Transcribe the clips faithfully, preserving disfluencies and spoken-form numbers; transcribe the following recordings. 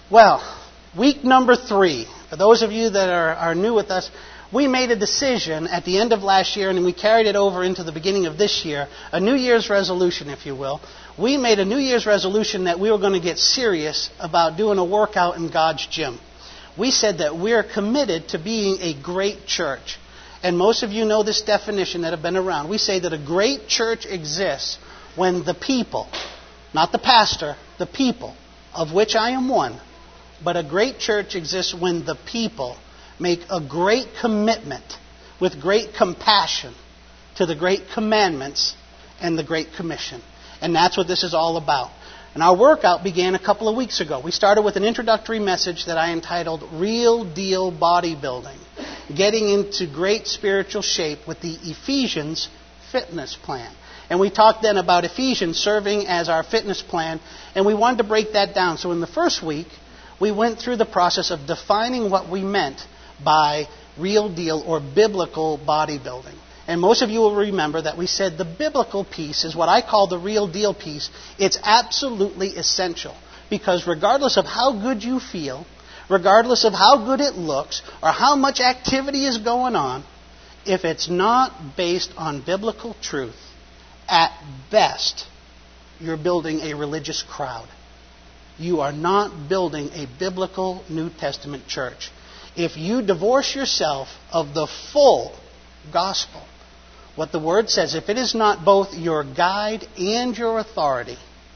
Well, week number three. For those of you that are, are new with us, we made a decision at the end of last year, and we carried it over into the beginning of this year, a New Year's resolution, if you will. We made a New Year's resolution that we were going to get serious about doing a workout in God's gym. We said that we're committed to being a great church. And most of you know this definition that have been around. We say that a great church exists when the people, not the pastor, the people, of which I am one, but a great church exists when the people make a great commitment with great compassion to the great commandments and the Great Commission. And that's what this is all about. And our workout began a couple of weeks ago. We started with an introductory message that I entitled Real Deal Bodybuilding, getting into great spiritual shape with the Ephesians fitness plan. And we talked then about Ephesians serving as our fitness plan, and we wanted to break that down. So in the first week, we went through the process of defining what we meant by real deal or biblical bodybuilding. And most of you will remember that we said the biblical piece is what I call the real deal piece. It's absolutely essential, because regardless of how good you feel, regardless of how good it looks, or how much activity is going on, if it's not based on biblical truth, at best, you're building a religious crowd. You are not building a biblical New Testament church. If you divorce yourself of the full gospel, what the Word says, if it is not both your guide and your authority,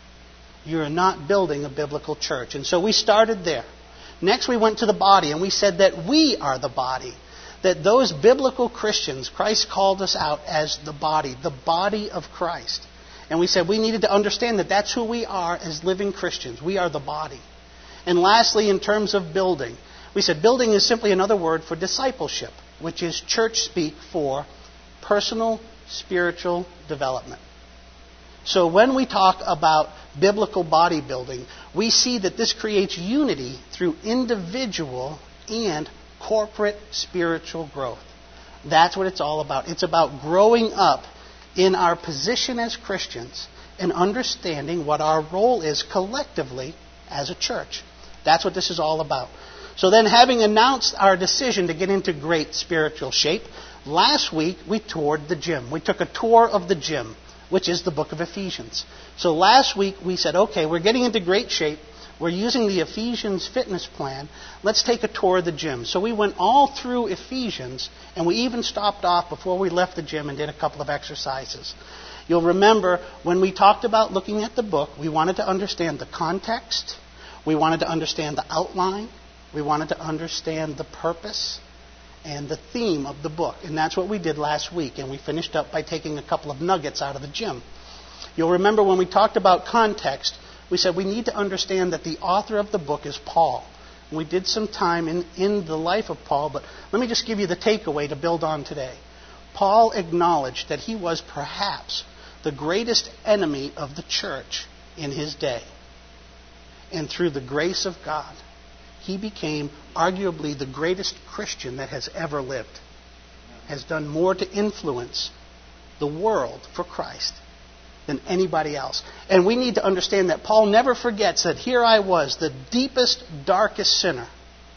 you're not building a biblical church. And so we started there. Next we went to the body, and we said that we are the body. That those biblical Christians, Christ called us out as the body, the body of Christ. And we said we needed to understand that that's who we are as living Christians. We are the body. And lastly, in terms of building, we said building is simply another word for discipleship, which is church speak for personal spiritual development. So when we talk about biblical bodybuilding, we see that this creates unity through individual and corporate spiritual growth. That's what it's all about. It's about growing up in our position as Christians and understanding what our role is collectively as a church. That's what this is all about. So then, having announced our decision to get into great spiritual shape, last week we toured the gym. We took a tour of the gym, which is the book of Ephesians. So last week we said, okay, we're getting into great shape. We're using the Ephesians fitness plan. Let's take a tour of the gym. So we went all through Ephesians, and we even stopped off before we left the gym and did a couple of exercises. You'll remember when we talked about looking at the book, we wanted to understand the context. We wanted to understand the outline. We wanted to understand the purpose and the theme of the book. And that's what we did last week. And we finished up by taking a couple of nuggets out of the gym. You'll remember when we talked about context, we said we need to understand that the author of the book is Paul. And we did some time in, in the life of Paul, but let me just give you the takeaway to build on today. Paul acknowledged that he was perhaps the greatest enemy of the church in his day. And through the grace of God, he became arguably the greatest Christian that has ever lived. Has done more to influence the world for Christ than anybody else. And we need to understand that Paul never forgets that here I was, the deepest, darkest sinner.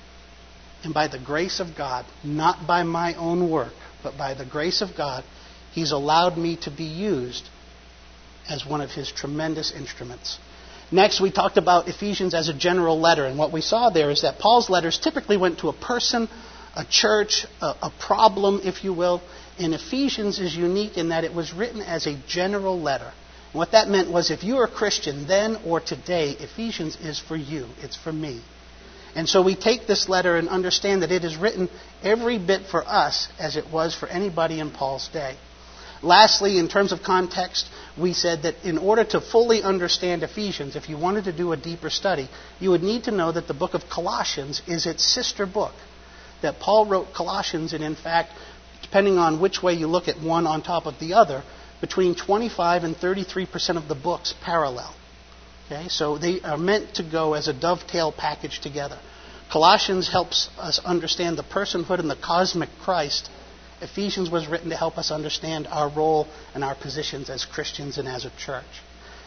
And by the grace of God, not by my own work, but by the grace of God, He's allowed me to be used as one of His tremendous instruments. Next, we talked about Ephesians as a general letter. And what we saw there is that Paul's letters typically went to a person, a church, a, a problem, if you will. And Ephesians is unique in that it was written as a general letter. And what that meant was if you are a Christian then or today, Ephesians is for you. It's for me. And so we take this letter and understand that it is written every bit for us as it was for anybody in Paul's day. Lastly, in terms of context, we said that in order to fully understand Ephesians, if you wanted to do a deeper study, you would need to know that the book of Colossians is its sister book. That Paul wrote Colossians, and in fact, depending on which way you look at one on top of the other, between twenty-five and thirty-three percent of the books parallel. Okay, so they are meant to go as a dovetail package together. Colossians helps us understand the personhood and the cosmic Christ. Ephesians was written to help us understand our role and our positions as Christians and as a church.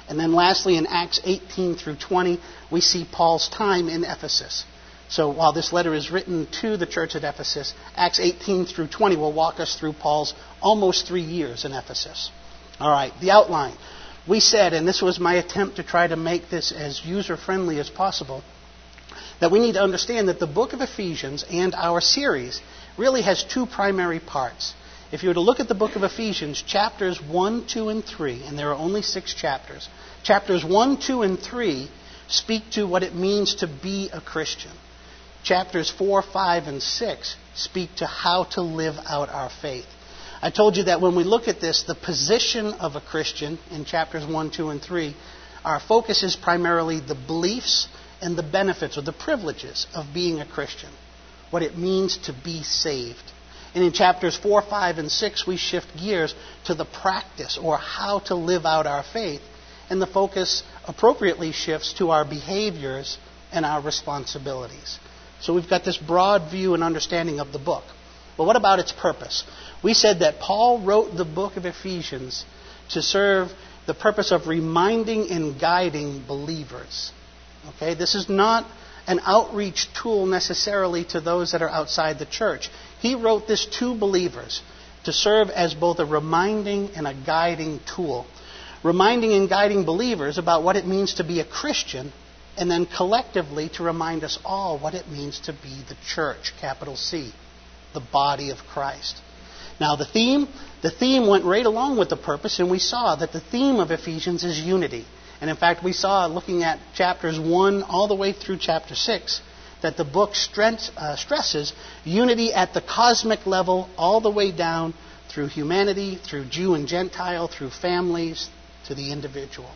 And then lastly, in Acts eighteen through twenty, we see Paul's time in Ephesus. So while this letter is written to the church at Ephesus, Acts eighteen through twenty will walk us through Paul's almost three years in Ephesus. All right, the outline. We said, and this was my attempt to try to make this as user-friendly as possible, that we need to understand that the book of Ephesians and our series really has two primary parts. If you were to look at the book of Ephesians, chapters one, two, and three, and there are only six chapters, chapters one, two, and three speak to what it means to be a Christian. Chapters four, five, and six speak to how to live out our faith. I told you that when we look at this, the position of a Christian in chapters one, two, and three, our focus is primarily the beliefs and the benefits or the privileges of being a Christian, what it means to be saved. And in chapters four, five, and six, we shift gears to the practice or how to live out our faith. And the focus appropriately shifts to our behaviors and our responsibilities. So we've got this broad view and understanding of the book. But what about its purpose? We said that Paul wrote the book of Ephesians to serve the purpose of reminding and guiding believers. Okay, this is not an outreach tool necessarily to those that are outside the church. He wrote this to believers to serve as both a reminding and a guiding tool. Reminding and guiding believers about what it means to be a Christian, and then collectively to remind us all what it means to be the church, capital C, the body of Christ. Now the theme, the theme went right along with the purpose, and we saw that the theme of Ephesians is unity. And in fact, we saw, looking at chapters one all the way through chapter six, that the book stress, uh, stresses unity at the cosmic level all the way down through humanity, through Jew and Gentile, through families, to the individual.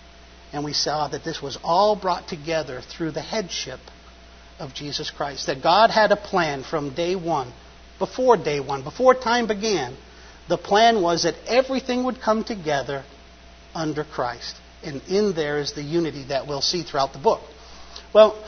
And we saw that this was all brought together through the headship of Jesus Christ. That God had a plan from day one, before day one, before time began. The plan was that everything would come together under Christ. And in there is the unity that we'll see throughout the book. Well,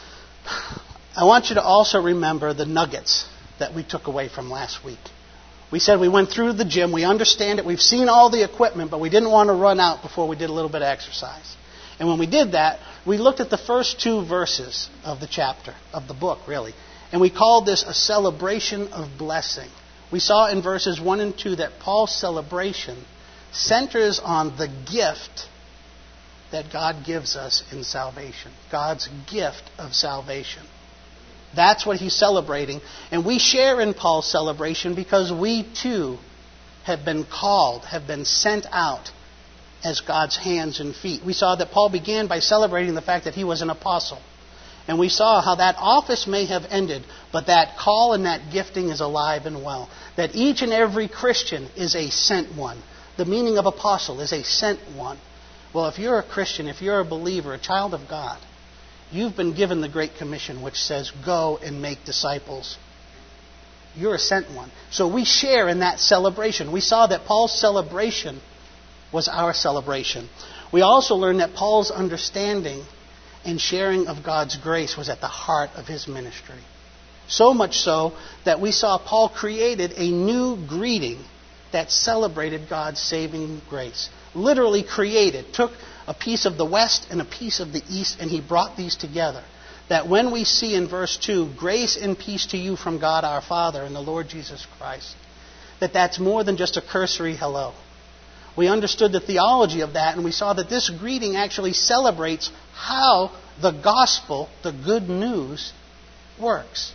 I want you to also remember the nuggets that we took away from last week. We said we went through the gym, we understand it, we've seen all the equipment, but we didn't want to run out before we did a little bit of exercise. And when we did that, we looked at the first two verses of the chapter, of the book, really. And we called this a celebration of blessing. We saw in verses one and two that Paul's celebration centers on the gift that God gives us in salvation. God's gift of salvation. That's what he's celebrating. And we share in Paul's celebration because we too have been called, have been sent out as God's hands and feet. We saw that Paul began by celebrating the fact that he was an apostle. And we saw how that office may have ended, but that call and that gifting is alive and well. That each and every Christian is a sent one. The meaning of apostle is a sent one. Well, if you're a Christian, if you're a believer, a child of God, you've been given the Great Commission, which says, go and make disciples. You're a sent one. So we share in that celebration. We saw that Paul's celebration was our celebration. We also learned that Paul's understanding and sharing of God's grace was at the heart of his ministry. So much so that we saw Paul created a new greeting that celebrated God's saving grace. Literally created, took a piece of the west and a piece of the east, and he brought these together. That when we see in verse two, grace and peace to you from God our Father and the Lord Jesus Christ, that that's more than just a cursory hello. We understood the theology of that, and we saw that this greeting actually celebrates how the gospel, the good news, works.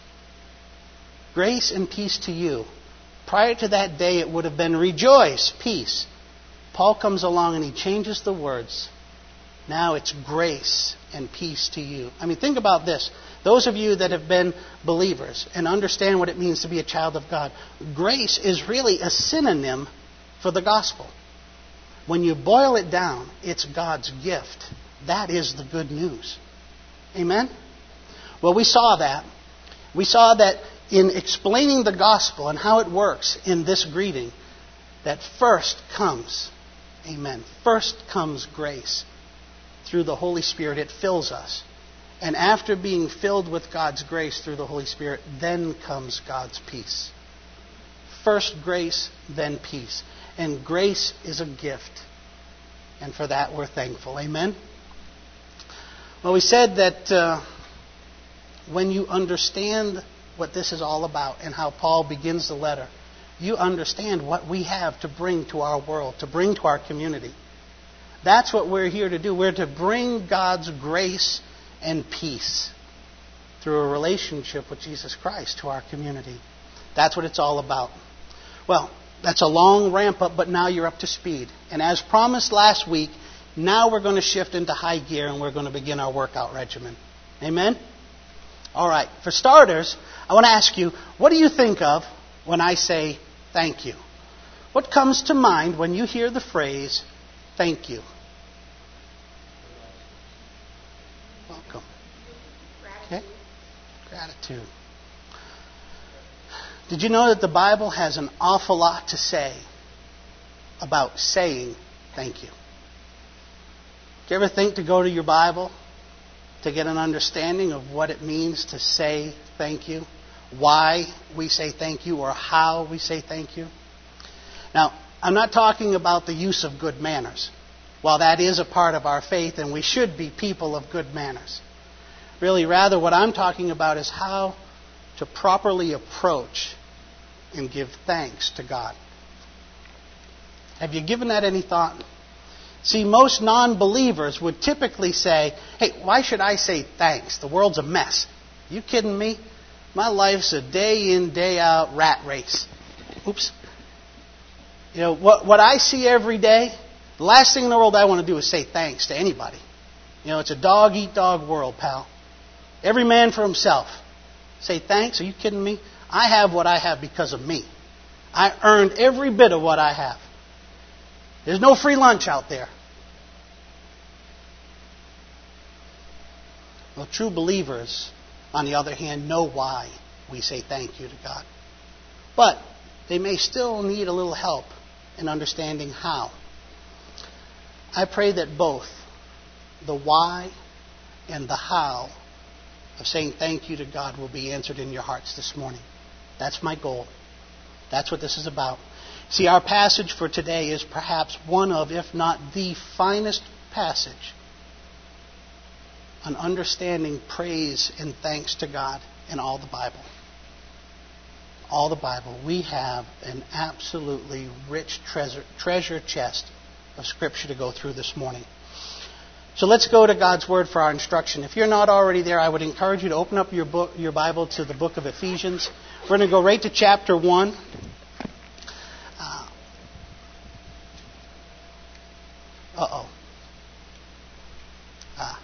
Grace and peace to you. Prior to that day, it would have been rejoice, peace. Paul comes along and he changes the words. Now it's grace and peace to you. I mean, think about this. Those of you that have been believers and understand what it means to be a child of God, grace is really a synonym for the gospel. When you boil it down, it's God's gift. That is the good news. Amen? Well, we saw that. We saw that in explaining the gospel and how it works in this greeting, that first comes, amen, first comes grace. Through the Holy Spirit, it fills us. And after being filled with God's grace through the Holy Spirit, then comes God's peace. First grace, then peace. And grace is a gift. And for that, we're thankful. Amen? Well, we said that uh, when you understand what this is all about and how Paul begins the letter, you understand what we have to bring to our world, to bring to our community. That's what we're here to do. We're to bring God's grace and peace through a relationship with Jesus Christ to our community. That's what it's all about. Well, that's a long ramp up, but now you're up to speed. And as promised last week, now we're going to shift into high gear and we're going to begin our workout regimen. Amen? All right. For starters, I want to ask you, what do you think of when I say thank you? What comes to mind when you hear the phrase thank you? Welcome. Okay. Gratitude. Did you know that the Bible has an awful lot to say about saying thank you? Do you ever think to go to your Bible to get an understanding of what it means to say thank you? Why we say thank you or how we say thank you? Now, I'm not talking about the use of good manners. While that is a part of our faith and we should be people of good manners. Really, rather, what I'm talking about is how to properly approach and give thanks to God. Have you given that any thought? See, most non-believers would typically say, hey, why should I say thanks? The world's a mess. You kidding me? My life's a day in, day out rat race. Oops. You know, what, what I see every day, the last thing in the world I want to do is say thanks to anybody. You know, it's a dog-eat-dog world, pal. Every man for himself. Say thanks? Are you kidding me? I have what I have because of me. I earned every bit of what I have. There's no free lunch out there. Well, true believers, on the other hand, know why we say thank you to God. But they may still need a little help in understanding how. I pray that both the why and the how of saying thank you to God will be answered in your hearts this morning. That's my goal. That's what this is about. See, our passage for today is perhaps one of, if not the finest passage on understanding praise and thanks to God in all the Bible. All the Bible. We have an absolutely rich treasure, treasure chest of Scripture to go through this morning. So let's go to God's Word for our instruction. If you're not already there, I would encourage you to open up your book, your Bible to the book of Ephesians. We're going to go right to chapter one. Uh, uh-oh. Ah.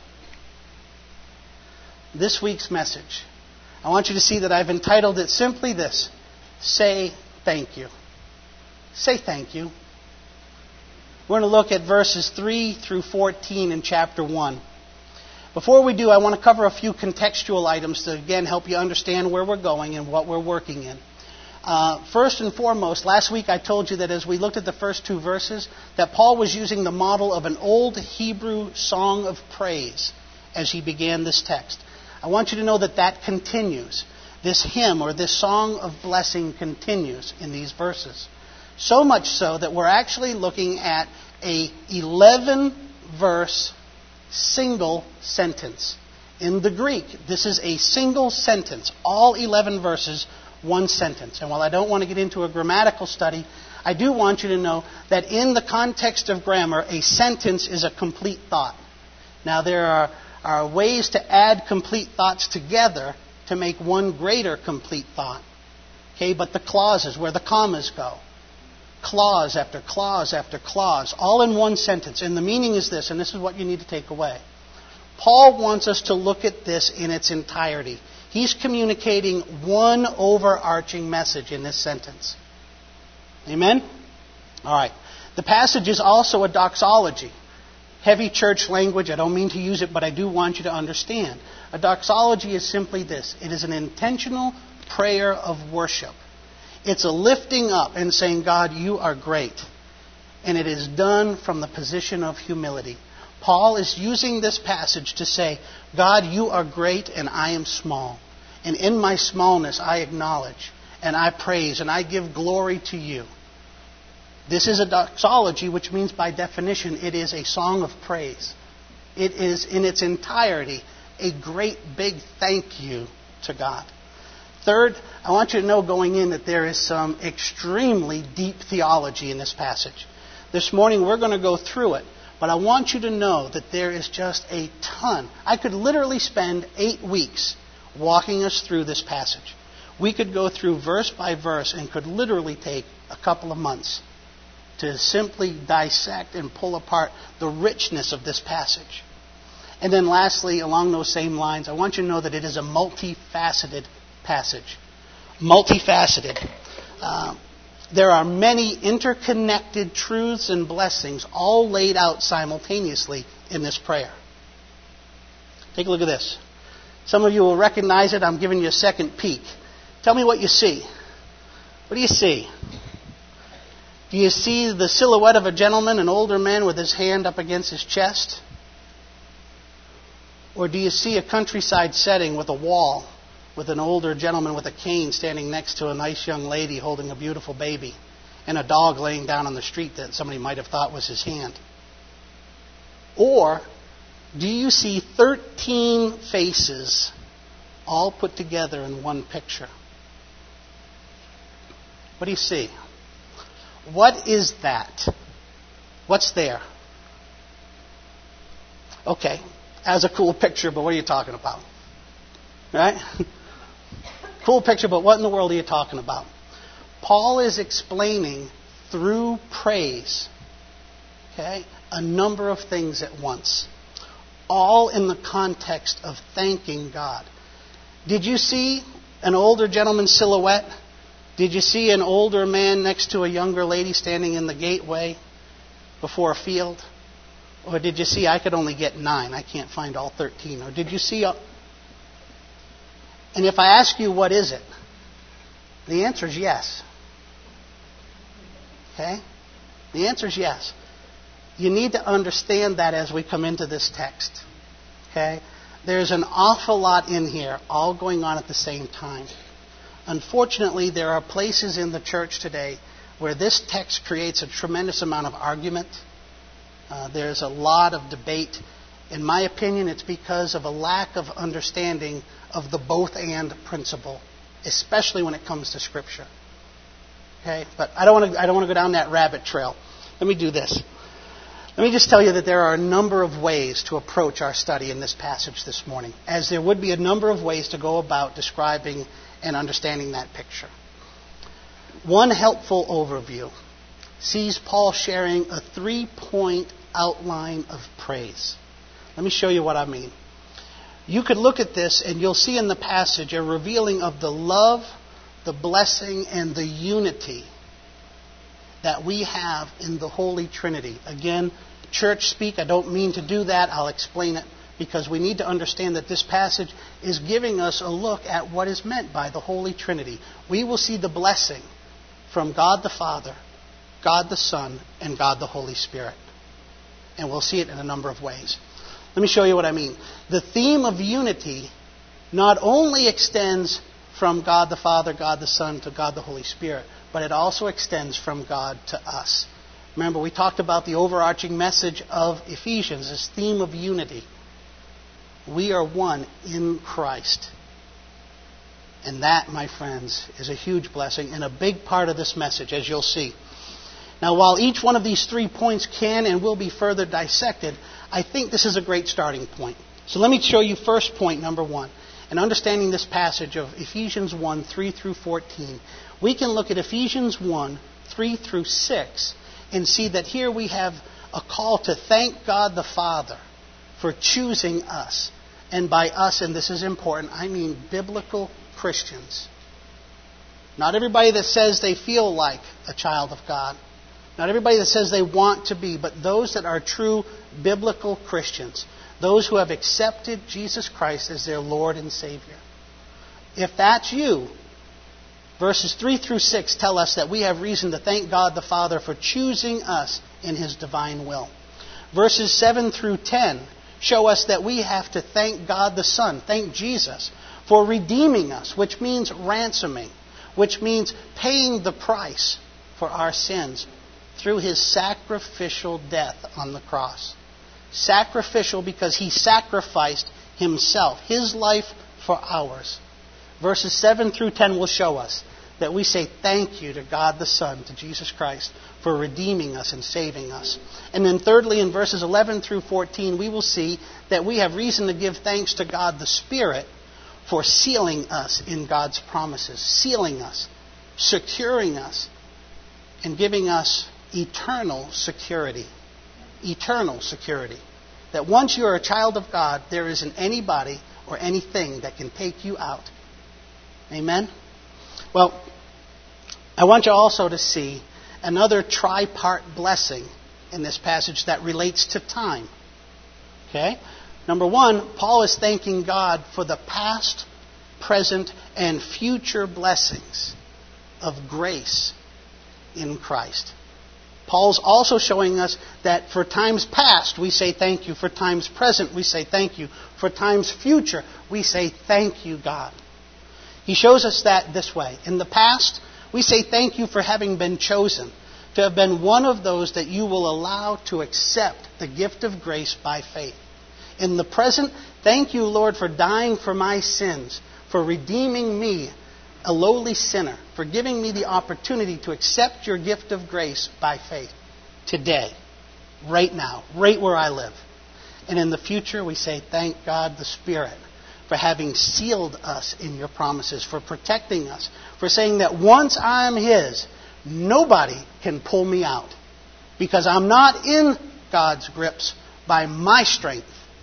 This week's message, I want you to see that I've entitled it simply this: Say Thank You. Say thank you. We're going to look at verses three through fourteen in chapter one. Before we do, I want to cover a few contextual items to, again, help you understand where we're going and what we're working in. Uh, first and foremost, last week I told you that as we looked at the first two verses, that Paul was using the model of an old Hebrew song of praise as he began this text. I want you to know that that continues. This hymn or this song of blessing continues in these verses. So much so that we're actually looking at a eleven-verse single sentence. In the Greek, this is a single sentence. All eleven verses, one sentence. And while I don't want to get into a grammatical study, I do want you to know that in the context of grammar, a sentence is a complete thought. Now, there are, are ways to add complete thoughts together to make one greater complete thought. Okay, but the clauses, where the commas go. Clause after clause after clause, all in one sentence. And the meaning is this, and this is what you need to take away. Paul wants us to look at this in its entirety. He's communicating one overarching message in this sentence. Amen? All right. The passage is also a doxology. Heavy church language. I don't mean to use it, but I do want you to understand. A doxology is simply this. It is an intentional prayer of worship. It's a lifting up and saying, God, you are great. And it is done from the position of humility. Paul is using this passage to say, God, you are great and I am small. And in my smallness I acknowledge and I praise and I give glory to you. This is a doxology, which means by definition it is a song of praise. It is in its entirety a great big thank you to God. Third, I want you to know going in that there is some extremely deep theology in this passage. This morning we're going to go through it, but I want you to know that there is just a ton. I could literally spend eight weeks walking us through this passage. We could go through verse by verse and could literally take a couple of months to simply dissect and pull apart the richness of this passage. And then lastly, along those same lines, I want you to know that it is a multifaceted passage. Multifaceted. Uh, there are many interconnected truths and blessings all laid out simultaneously in this prayer. Take a look at this. Some of you will recognize it. I'm giving you a second peek. Tell me what you see. What do you see? Do you see the silhouette of a gentleman, an older man with his hand up against his chest? Or do you see a countryside setting with a wall, with an older gentleman with a cane standing next to a nice young lady holding a beautiful baby, and a dog laying down on the street that somebody might have thought was his hand? Or do you see thirteen faces all put together in one picture? What do you see? What is that? What's there? Okay, as a cool picture, but what are you talking about? Right? Cool picture, but what in the world are you talking about? Paul is explaining through praise, okay, a number of things at once, all in the context of thanking God. Did you see an older gentleman's silhouette? Did you see an older man next to a younger lady standing in the gateway before a field? Or did you see, I could only get nine, I can't find all thirteen? Or did you see... A... And if I ask you, what is it? The answer is yes. Okay? The answer is yes. You need to understand that as we come into this text. Okay? There's an awful lot in here, all going on at the same time. Unfortunately, there are places in the church today where this text creates a tremendous amount of argument. Uh, there's a lot of debate. In my opinion, it's because of a lack of understanding of the both and principle, especially when it comes to Scripture. Okay, but I don't want to. I don't want to go down that rabbit trail. Let me do this. Let me just tell you that there are a number of ways to approach our study in this passage this morning, as there would be a number of ways to go about describing and understanding that picture. One helpful overview sees Paul sharing a three-point outline of praise. Let me show you what I mean. You could look at this and you'll see in the passage a revealing of the love, the blessing, and the unity that we have in the Holy Trinity. Again, church speak, I don't mean to do that. I'll explain it, because we need to understand that this passage is giving us a look at what is meant by the Holy Trinity. We will see the blessing from God the Father, God the Son, and God the Holy Spirit. And we'll see it in a number of ways. Let me show you what I mean. The theme of unity not only extends from God the Father, God the Son, to God the Holy Spirit, but it also extends from God to us. Remember, we talked about the overarching message of Ephesians, this theme of unity. We are one in Christ. And that, my friends, is a huge blessing and a big part of this message, as you'll see. Now, while each one of these three points can and will be further dissected, I think this is a great starting point. So let me show you first point number one. In understanding this passage of Ephesians one, three through fourteen, we can look at Ephesians one, three through six, and see that here we have a call to thank God the Father for choosing us. And by us, and this is important, I mean biblical Christians. Not everybody that says they feel like a child of God. Not everybody that says they want to be, but those that are true biblical Christians. Those who have accepted Jesus Christ as their Lord and Savior. If that's you, verses three through six tell us that we have reason to thank God the Father for choosing us in His divine will. Verses seven through ten show us that we have to thank God the Son, thank Jesus, for redeeming us, which means ransoming, which means paying the price for our sins through his sacrificial death on the cross. Sacrificial because he sacrificed himself, his life for ours. Verses seven through ten will show us that we say thank you to God the Son, to Jesus Christ, for redeeming us and saving us. And then thirdly, in verses eleven through fourteen, we will see that we have reason to give thanks to God the Spirit for sealing us in God's promises, sealing us, securing us, and giving us eternal security. Eternal security. That once you are a child of God, there isn't anybody or anything that can take you out. Amen? Well, I want you also to see another tripart blessing in this passage that relates to time. Okay? Number one, Paul is thanking God for the past, present, and future blessings of grace in Christ. Paul's also showing us that for times past, we say thank you. For times present, we say thank you. For times future, we say thank you, God. He shows us that this way. In the past, we say thank you for having been chosen, to have been one of those that you will allow to accept the gift of grace by faith. In the present, thank you, Lord, for dying for my sins, for redeeming me, a lowly sinner, for giving me the opportunity to accept your gift of grace by faith today, right now, right where I live. And in the future, we say, thank God the Spirit for having sealed us in your promises, for protecting us, for saying that once I'm His, nobody can pull me out, because I'm not in God's grips by my strength.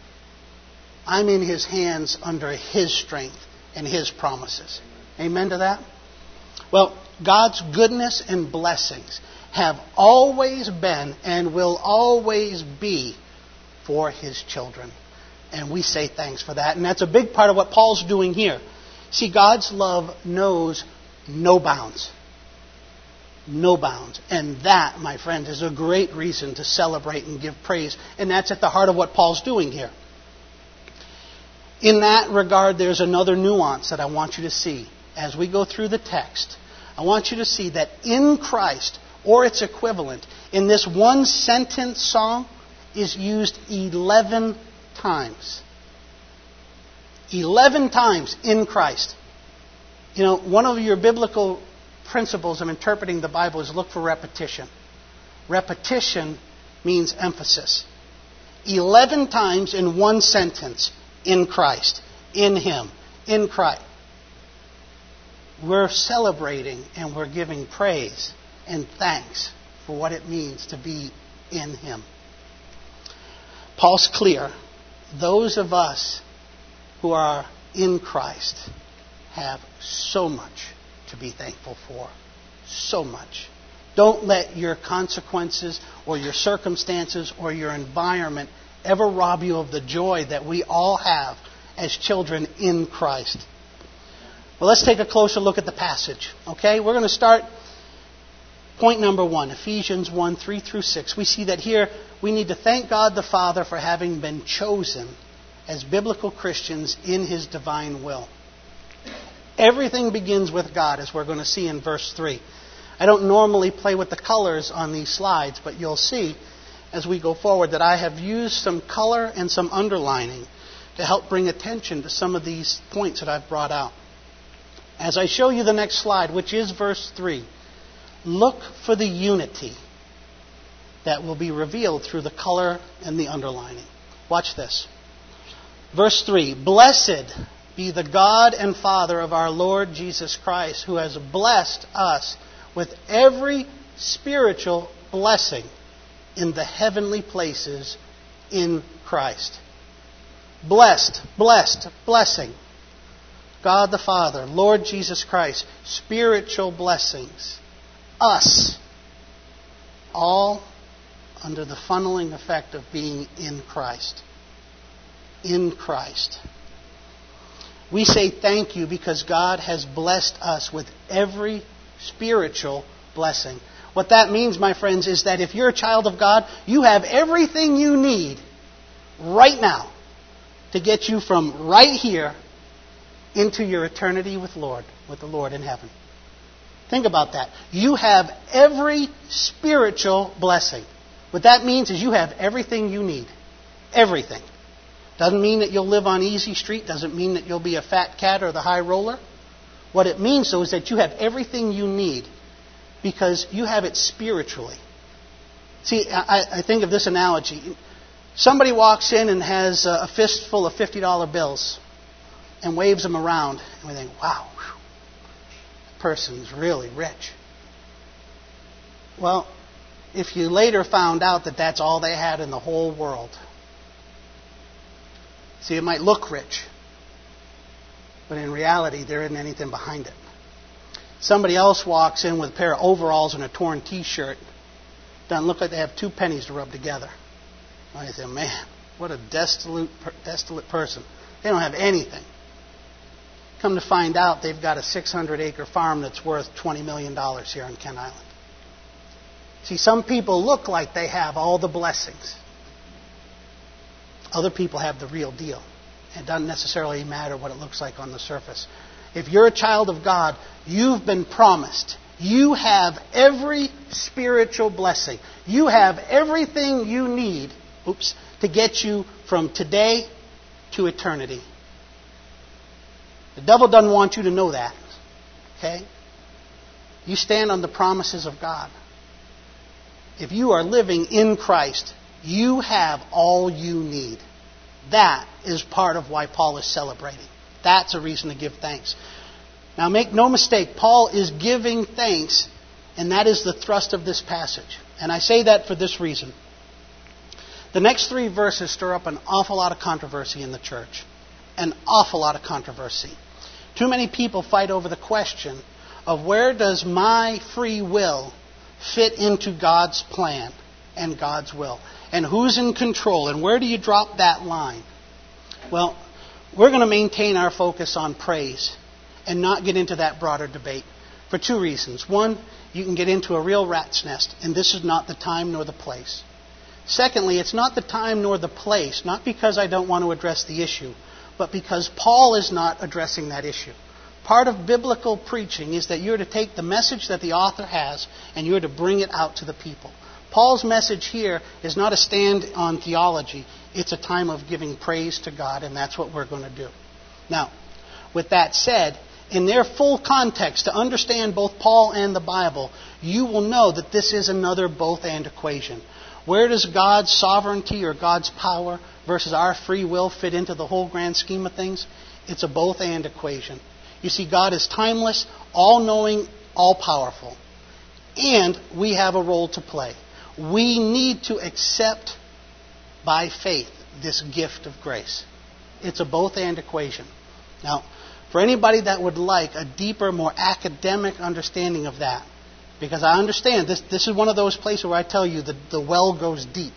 I'm in His hands under His strength and His promises. Amen to that? Well, God's goodness and blessings have always been and will always be for His children. And we say thanks for that. And that's a big part of what Paul's doing here. See, God's love knows no bounds. No bounds. And that, my friend, is a great reason to celebrate and give praise. And that's at the heart of what Paul's doing here. In that regard, there's another nuance that I want you to see. As we go through the text, I want you to see that in Christ, or its equivalent, in this one sentence song, is used eleven times. Eleven times in Christ. You know, one of your biblical principles of interpreting the Bible is look for repetition. Repetition means emphasis. Eleven times in one sentence, in Christ, in Him, in Christ. We're celebrating and we're giving praise and thanks for what it means to be in Him. Paul's clear. Those of us who are in Christ have so much to be thankful for. So much. Don't let your consequences or your circumstances or your environment ever rob you of the joy that we all have as children in Christ. Well, let's take a closer look at the passage. Okay, we're going to start point number one, Ephesians one, three through six. We see that here we need to thank God the Father for having been chosen as biblical Christians in His divine will. Everything begins with God, as we're going to see in verse three. I don't normally play with the colors on these slides, but you'll see as we go forward that I have used some color and some underlining to help bring attention to some of these points that I've brought out. As I show you the next slide, which is verse three, look for the unity that will be revealed through the color and the underlining. Watch this. Verse three, blessed be the God and Father of our Lord Jesus Christ, who has blessed us with every spiritual blessing in the heavenly places in Christ. Blessed, blessed, blessing. God the Father, Lord Jesus Christ, spiritual blessings. Us. All under the funneling effect of being in Christ. In Christ. We say thank you because God has blessed us with every spiritual blessing. What that means, my friends, is that if you're a child of God, you have everything you need right now to get you from right here into your eternity with Lord, with the Lord in heaven. Think about that. You have every spiritual blessing. What that means is you have everything you need. Everything. Doesn't mean that you'll live on easy street. Doesn't mean that you'll be a fat cat or the high roller. What it means, though, is that you have everything you need because you have it spiritually. See, I, I think of this analogy. Somebody walks in and has a fistful of fifty dollar bills and waves them around. And we think, wow, whew, that person's really rich. Well, if you later found out that that's all they had in the whole world. See, it might look rich, but in reality, there isn't anything behind it. Somebody else walks in with a pair of overalls and a torn T-shirt. Doesn't look like they have two pennies to rub together. I say, man, what a desolate, desolate person. They don't have anything. Come to find out, they've got a six hundred acre farm that's worth twenty million dollars here in Kent Island. See, some people look like they have all the blessings. Other people have the real deal. It doesn't necessarily matter what it looks like on the surface. If you're a child of God, you've been promised. You have every spiritual blessing. You have everything you need, oops, to get you from today to eternity. The devil doesn't want you to know that. Okay? You stand on the promises of God. If you are living in Christ, you have all you need. That is part of why Paul is celebrating. That's a reason to give thanks. Now make no mistake, Paul is giving thanks, and that is the thrust of this passage. And I say that for this reason. The next three verses stir up an awful lot of controversy in the church. An awful lot of controversy. Too many people fight over the question of where does my free will fit into God's plan and God's will? And who's in control? And where do you drop that line? Well, we're going to maintain our focus on praise and not get into that broader debate for two reasons. One, you can get into a real rat's nest, and this is not the time nor the place. Secondly, it's not the time nor the place, not because I don't want to address the issue, but because Paul is not addressing that issue. Part of biblical preaching is that you're to take the message that the author has and you're to bring it out to the people. Paul's message here is not a stand on theology. It's a time of giving praise to God, and that's what we're going to do. Now, with that said, in their full context, to understand both Paul and the Bible, you will know that this is another both-and equation. Where does God's sovereignty or God's power versus our free will fit into the whole grand scheme of things? It's a both-and equation. You see, God is timeless, all-knowing, all-powerful. And we have a role to play. We need to accept by faith this gift of grace. It's a both-and equation. Now, for anybody that would like a deeper, more academic understanding of that, because I understand this, this is one of those places where I tell you that the well goes deep.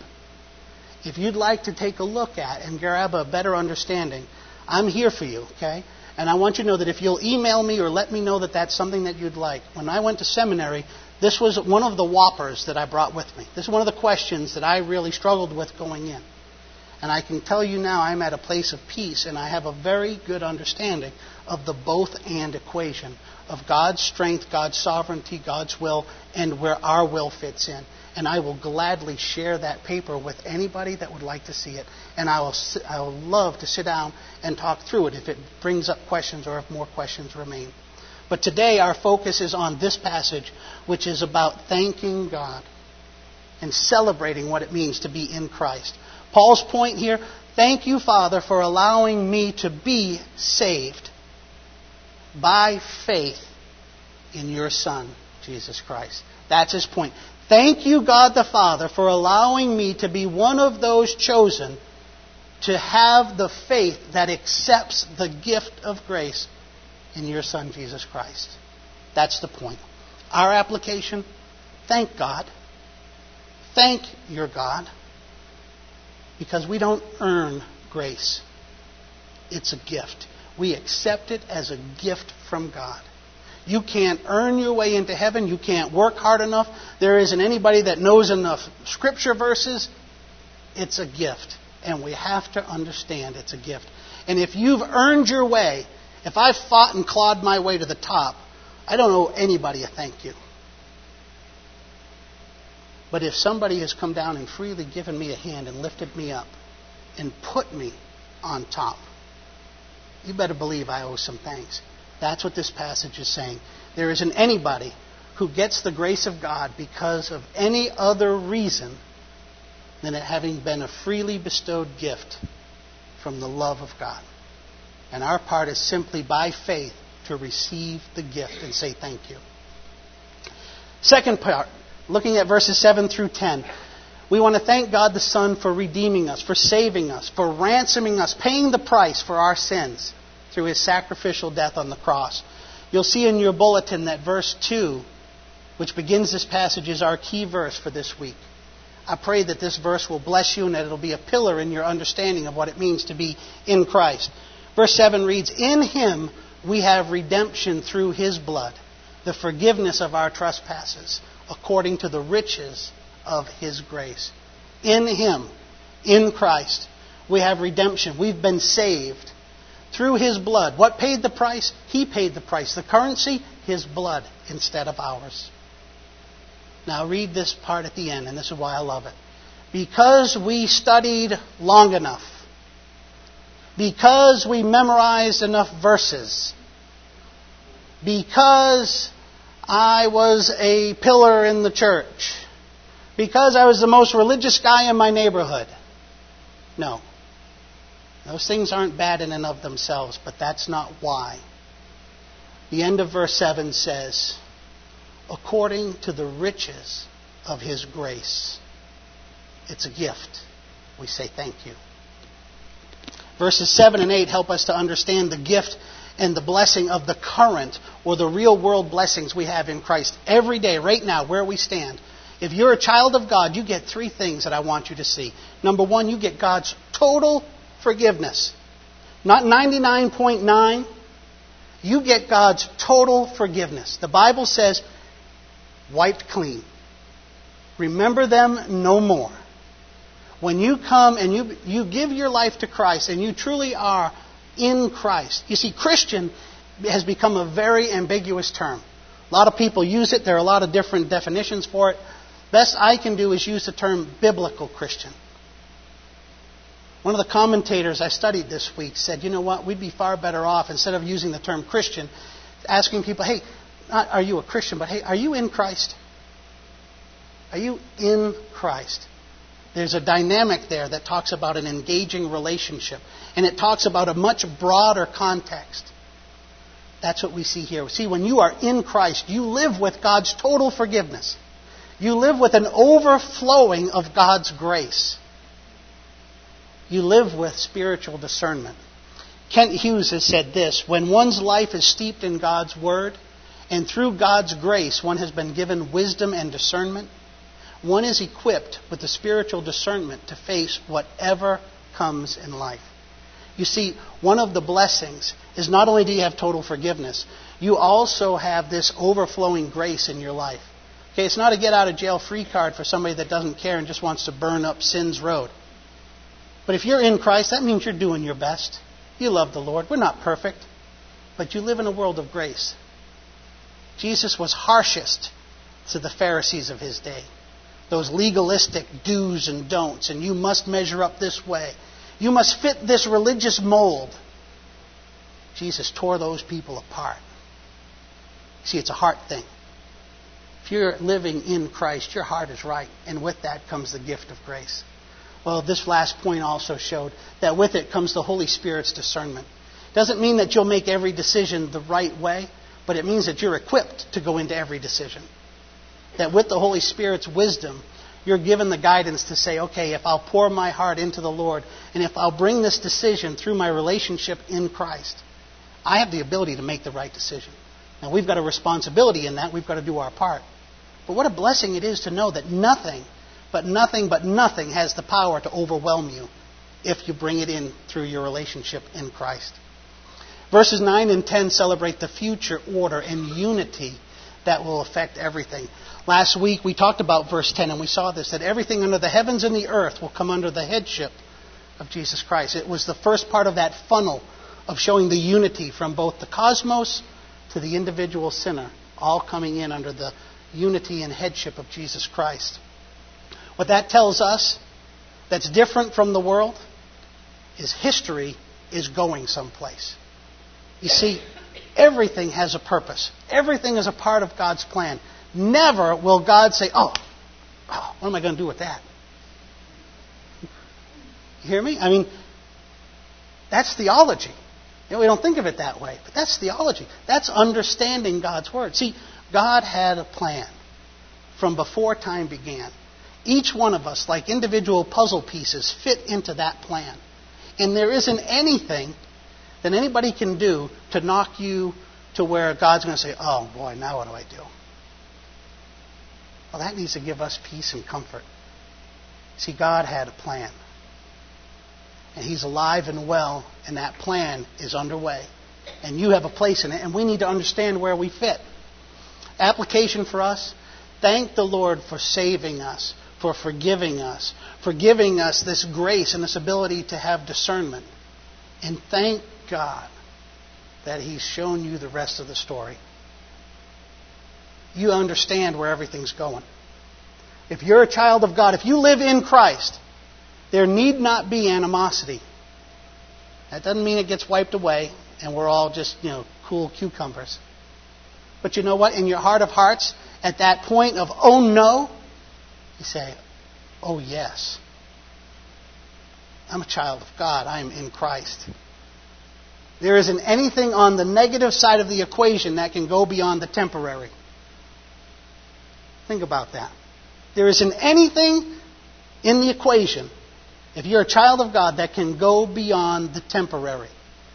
If you'd like to take a look at and grab a better understanding, I'm here for you, okay? And I want you to know that if you'll email me or let me know that that's something that you'd like. When I went to seminary, this was one of the whoppers that I brought with me. This is one of the questions that I really struggled with going in. And I can tell you now I'm at a place of peace, and I have a very good understanding of the both-and equation of God's strength, God's sovereignty, God's will, and where our will fits in. And I will gladly share that paper with anybody that would like to see it. And I will I will love to sit down and talk through it if it brings up questions or if more questions remain. But today our focus is on this passage, which is about thanking God and celebrating what it means to be in Christ. Paul's point here, thank you, Father, for allowing me to be saved by faith in your Son, Jesus Christ. That's his point. Thank you, God the Father, for allowing me to be one of those chosen to have the faith that accepts the gift of grace in your Son, Jesus Christ. That's the point. Our application, thank God. Thank your God. Because we don't earn grace. It's a gift. We accept it as a gift from God. You can't earn your way into heaven. You can't work hard enough. There isn't anybody that knows enough scripture verses. It's a gift. And we have to understand it's a gift. And if you've earned your way, if I've fought and clawed my way to the top, I don't owe anybody a thank you. But if somebody has come down and freely given me a hand and lifted me up and put me on top, you better believe I owe some thanks. That's what this passage is saying. There isn't anybody who gets the grace of God because of any other reason than it having been a freely bestowed gift from the love of God. And our part is simply by faith to receive the gift and say thank you. Second part, looking at verses seven through ten. We want to thank God the Son for redeeming us, for saving us, for ransoming us, paying the price for our sins through His sacrificial death on the cross. You'll see in your bulletin that verse two, which begins this passage, is our key verse for this week. I pray that this verse will bless you and that it will be a pillar in your understanding of what it means to be in Christ. Verse seven reads, "In Him we have redemption through His blood, the forgiveness of our trespasses, according to the riches of His grace." In Him, in Christ, we have redemption. We've been saved through His blood. What paid the price? He paid the price. The currency? His blood instead of ours. Now read this part at the end, and this is why I love it. Because we studied long enough, because we memorized enough verses, because I was a pillar in the church, because I was the most religious guy in my neighborhood. No. Those things aren't bad in and of themselves, but that's not why. The end of verse seven says, according to the riches of His grace. It's a gift. We say thank you. Verses seven and eight help us to understand the gift and the blessing of the current or the real world blessings we have in Christ. Every day, right now, where we stand. If you're a child of God, you get three things that I want you to see. Number one, you get God's total forgiveness. Not ninety-nine point nine. You get God's total forgiveness. The Bible says, wiped clean. Remember them no more. When you come and you, you give your life to Christ and you truly are in Christ. You see, Christian has become a very ambiguous term. A lot of people use it. There are a lot of different definitions for it. Best I can do is use the term biblical Christian. One of the commentators I studied this week said, you know what, we'd be far better off, instead of using the term Christian, asking people, hey, not are you a Christian, but hey, are you in Christ? Are you in Christ? There's a dynamic there that talks about an engaging relationship. And it talks about a much broader context. That's what we see here. See, when you are in Christ, you live with God's total forgiveness. You live with an overflowing of God's grace. You live with spiritual discernment. Kent Hughes has said this, when one's life is steeped in God's Word, and through God's grace one has been given wisdom and discernment, one is equipped with the spiritual discernment to face whatever comes in life. You see, one of the blessings is not only do you have total forgiveness, you also have this overflowing grace in your life. Okay, it's not a get out of jail free card for somebody that doesn't care and just wants to burn up sin's road. But if you're in Christ, that means you're doing your best. You love the Lord. We're not perfect, but you live in a world of grace. Jesus was harshest to the Pharisees of His day. Those legalistic do's and don'ts, and you must measure up this way. You must fit this religious mold. Jesus tore those people apart. See, it's a heart thing. If you're living in Christ, your heart is right, and with that comes the gift of grace. Well, this last point also showed that with it comes the Holy Spirit's discernment. Doesn't mean that you'll make every decision the right way, but it means that you're equipped to go into every decision. That with the Holy Spirit's wisdom, you're given the guidance to say, okay, if I'll pour my heart into the Lord, and if I'll bring this decision through my relationship in Christ, I have the ability to make the right decision. Now, we've got a responsibility in that. We've got to do our part. But what a blessing it is to know that nothing, but nothing, but nothing has the power to overwhelm you if you bring it in through your relationship in Christ. Verses nine and ten celebrate the future order and unity that will affect everything. Last week we talked about verse ten, and we saw this, that everything under the heavens and the earth will come under the headship of Jesus Christ. It was the first part of that funnel of showing the unity from both the cosmos to the individual sinner all coming in under the unity and headship of Jesus Christ. What that tells us that's different from the world is history is going someplace. You see, everything has a purpose. Everything is a part of God's plan. Never will God say, oh, oh what am I going to do with that? You hear me? I mean, that's theology. You know, we don't think of it that way, but that's theology. That's understanding God's Word. See, God had a plan from before time began. Each one of us, like individual puzzle pieces, fit into that plan. And there isn't anything that anybody can do to knock you to where God's going to say, oh boy, now what do I do? Well, that needs to give us peace and comfort. See, God had a plan. And He's alive and well, and that plan is underway. And you have a place in it, and we need to understand where we fit. Application for us, thank the Lord for saving us, for forgiving us, for giving us this grace and this ability to have discernment. And thank God that He's shown you the rest of the story. You understand where everything's going. If you're a child of God, if you live in Christ, there need not be animosity. That doesn't mean it gets wiped away and we're all just, you know, cool cucumbers. But you know what? In your heart of hearts, at that point of, oh no, you say, oh yes. I'm a child of God. I am in Christ. There isn't anything on the negative side of the equation that can go beyond the temporary. Think about that. There isn't anything in the equation, if you're a child of God, that can go beyond the temporary.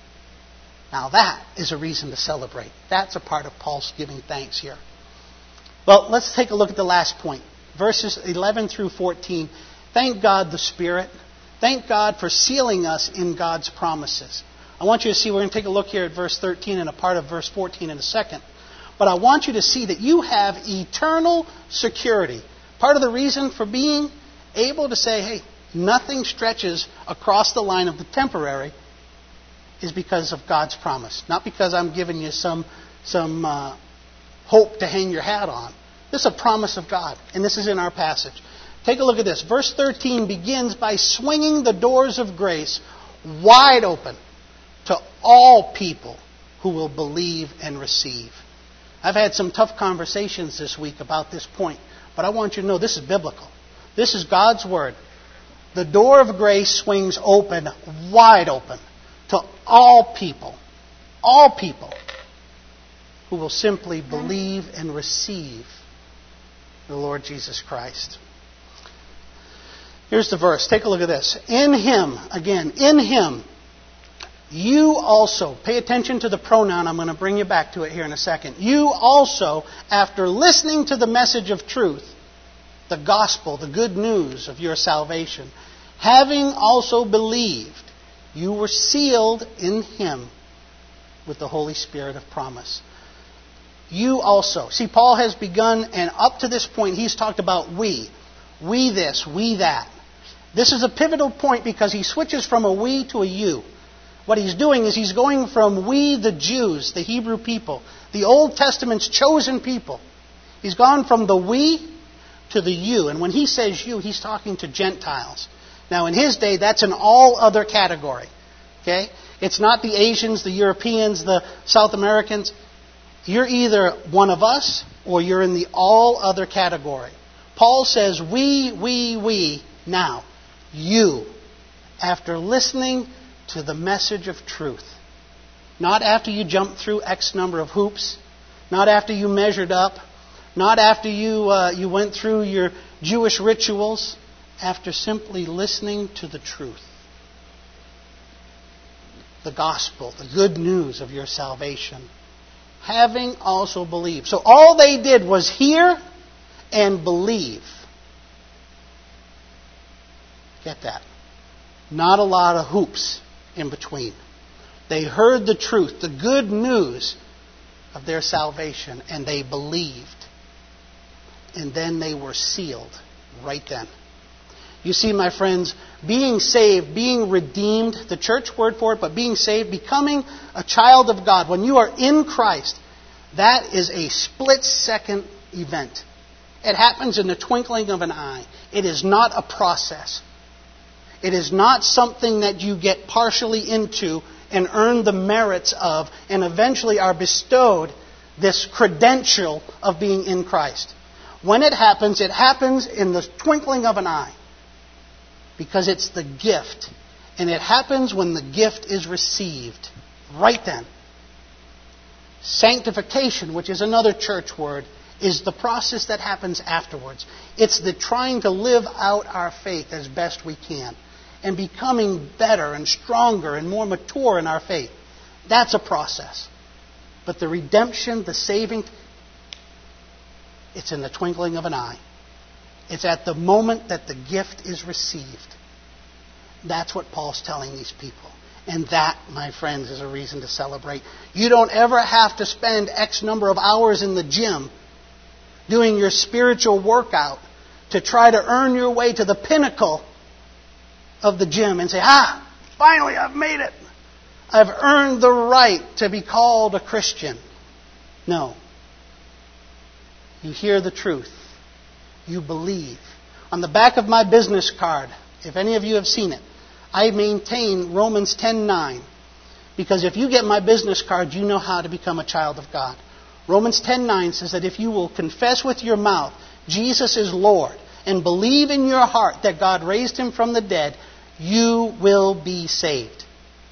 Now that is a reason to celebrate. That's a part of Paul's giving thanks here. Well, let's take a look at the last point. Verses eleven through fourteen. Thank God the Spirit. Thank God for sealing us in God's promises. I want you to see, we're going to take a look here at verse thirteen and a part of verse fourteen in a second. But I want you to see that you have eternal security. Part of the reason for being able to say, hey, nothing stretches across the line of the temporary is because of God's promise. Not because I'm giving you some, some uh, hope to hang your hat on. This is a promise of God, and this is in our passage. Take a look at this. Verse thirteen begins by swinging the doors of grace wide open to all people who will believe and receive. I've had some tough conversations this week about this point, but I want you to know this is biblical. This is God's Word. The door of grace swings open, wide open, to all people, all people who will simply believe and receive the Lord Jesus Christ. Here's the verse. Take a look at this. In Him, again, in Him, you also, pay attention to the pronoun, I'm going to bring you back to it here in a second. You also, after listening to the message of truth, the gospel, the good news of your salvation, having also believed, you were sealed in Him with the Holy Spirit of promise. You also. See, Paul has begun, and up to this point, he's talked about we. We this, we that. This is a pivotal point because he switches from a we to a you. What he's doing is he's going from we, the Jews, the Hebrew people, the Old Testament's chosen people. He's gone from the we to the you. And when he says you, he's talking to Gentiles. Now, in his day, that's an all other category. Okay? It's not the Asians, the Europeans, the South Americans. You're either one of us or you're in the all other category. Paul says, we, we, we, now, you, after listening to the message of truth. Not after you jumped through X number of hoops. Not after you measured up. Not after you, uh, you went through your Jewish rituals. After simply listening to the truth. The gospel, the good news of your salvation. Having also believed. So all they did was hear and believe. Get that? Not a lot of hoops in between. They heard the truth, the good news of their salvation, and they believed. And then they were sealed right then. You see, my friends, being saved, being redeemed, the church word for it, but being saved, becoming a child of God, when you are in Christ, That is a split-second event. It happens in the twinkling of an eye. It is not a process. It is not something that you get partially into and earn the merits of and eventually are bestowed this credential of being in Christ. When it happens, it happens in the twinkling of an eye because it's the gift. And it happens when the gift is received. Right then. Sanctification, which is another church word, is the process that happens afterwards. It's the trying to live out our faith as best we can and becoming better and stronger and more mature in our faith. That's a process. But the redemption, the saving, it's in the twinkling of an eye. It's at the moment that the gift is received. That's what Paul's telling these people. And that, my friends, is a reason to celebrate. You don't ever have to spend X number of hours in the gym doing your spiritual workout to try to earn your way to the pinnacle of the gym and say, ah, finally I've made it. I've earned the right to be called a Christian. No. You hear the truth. You believe. On the back of my business card, if any of you have seen it, I maintain Romans ten nine. Because if you get my business card, you know how to become a child of God. Romans ten nine says that if you will confess with your mouth Jesus is Lord and believe in your heart that God raised him from the dead, you will be saved.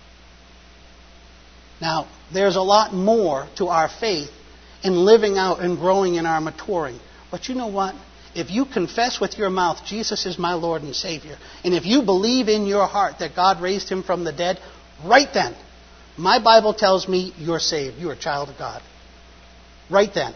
Now, there's a lot more to our faith in living out and growing in our maturing. But you know what? If you confess with your mouth Jesus is my Lord and Savior, and if you believe in your heart that God raised him from the dead, right then, my Bible tells me you're saved. You're a child of God. Right then.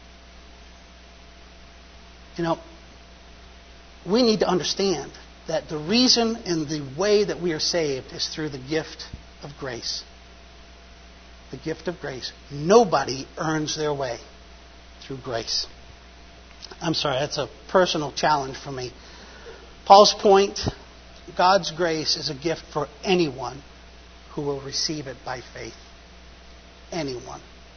You know, we need to understand that the reason and the way that we are saved is through the gift of grace. The gift of grace. Nobody earns their way through grace. I'm sorry, that's a personal challenge for me. Paul's point, God's grace is a gift for anyone who will receive it by faith. Anyone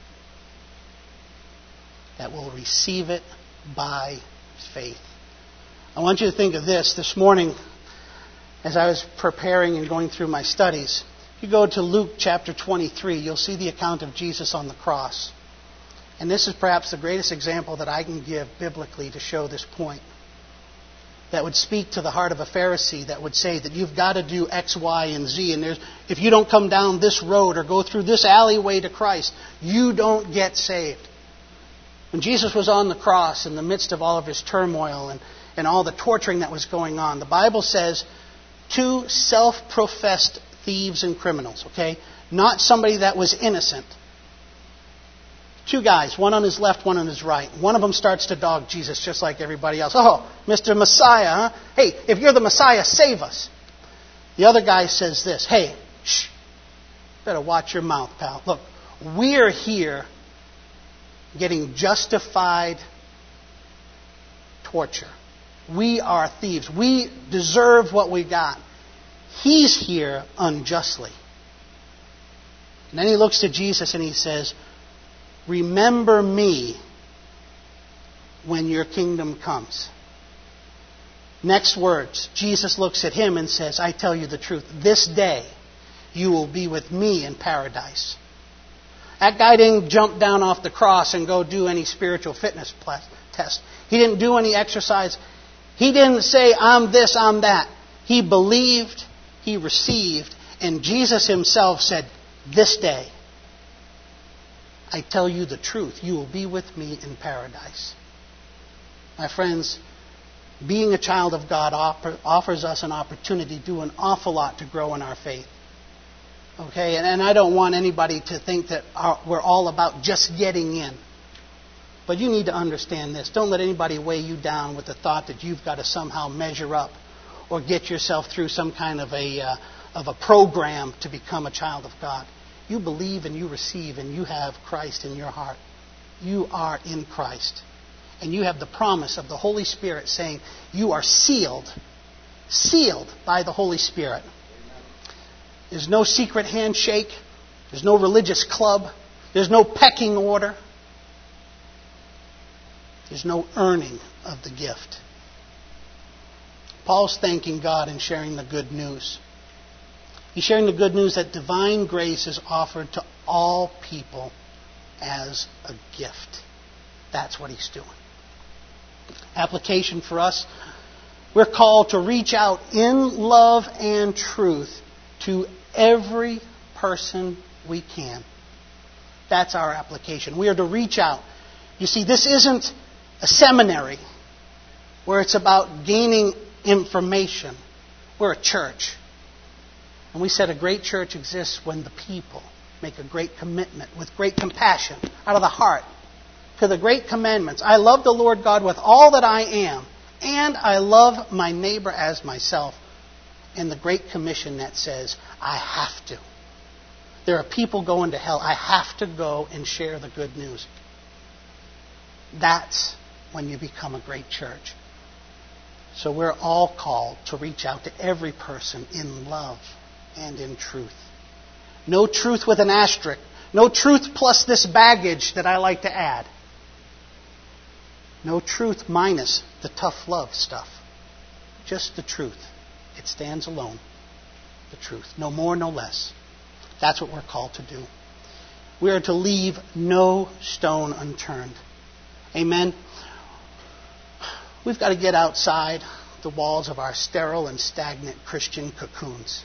that will receive it by faith. I want you to think of this. This morning, as I was preparing and going through my studies, if you go to Luke chapter twenty-three, you'll see the account of Jesus on the cross. And this is perhaps the greatest example that I can give biblically to show this point. That would speak to the heart of a Pharisee that would say that you've got to do X, Y, and Z. And there's, if you don't come down this road or go through this alleyway to Christ, you don't get saved. When Jesus was on the cross in the midst of all of his turmoil and, and all the torturing that was going on, the Bible says two self-professed thieves and criminals, okay? Not somebody that was innocent. Two guys, one on his left, one on his right. One of them starts to dog Jesus just like everybody else. Oh, Mister Messiah, huh? Hey, if you're the Messiah, save us. The other guy says this, hey, shh, better watch your mouth, pal. Look, we're here getting justified torture. We are thieves. We deserve what we got. He's here unjustly. And then he looks to Jesus and he says, remember me when your kingdom comes. Next words, Jesus looks at him and says, I tell you the truth. This day you will be with me in paradise. That guy didn't jump down off the cross and go do any spiritual fitness test. He didn't do any exercise. He didn't say, I'm this, I'm that. He believed, he received, and Jesus himself said, this day, I tell you the truth, you will be with me in paradise. My friends, being a child of God offer, offers us an opportunity to do an awful lot to grow in our faith. Okay, and, and I don't want anybody to think that our, we're all about just getting in. But you need to understand this. Don't let anybody weigh you down with the thought that you've got to somehow measure up or get yourself through some kind of a uh, of a program to become a child of God. You believe and you receive and you have Christ in your heart. You are in Christ. And you have the promise of the Holy Spirit saying you are sealed, sealed by the Holy Spirit. There's no secret handshake. There's no religious club. There's no pecking order. There's no earning of the gift. Paul's thanking God and sharing the good news. He's sharing the good news that divine grace is offered to all people as a gift. That's what he's doing. Application for us. We're called to reach out in love and truth to every person we can. That's our application. We are to reach out. You see, this isn't a seminary where it's about gaining information. We're a church. And we said a great church exists when the people make a great commitment with great compassion out of the heart to the great commandments. I love the Lord God with all that I am, and I love my neighbor as myself. And the Great Commission that says, I have to. There are people going to hell. I have to go and share the good news. That's when you become a great church. So we're all called to reach out to every person in love and in truth. No truth with an asterisk. No truth plus this baggage that I like to add. No truth minus the tough love stuff. Just the truth. It stands alone. The truth. No more, no less. That's what we're called to do. We are to leave no stone unturned. Amen. We've got to get outside the walls of our sterile and stagnant Christian cocoons.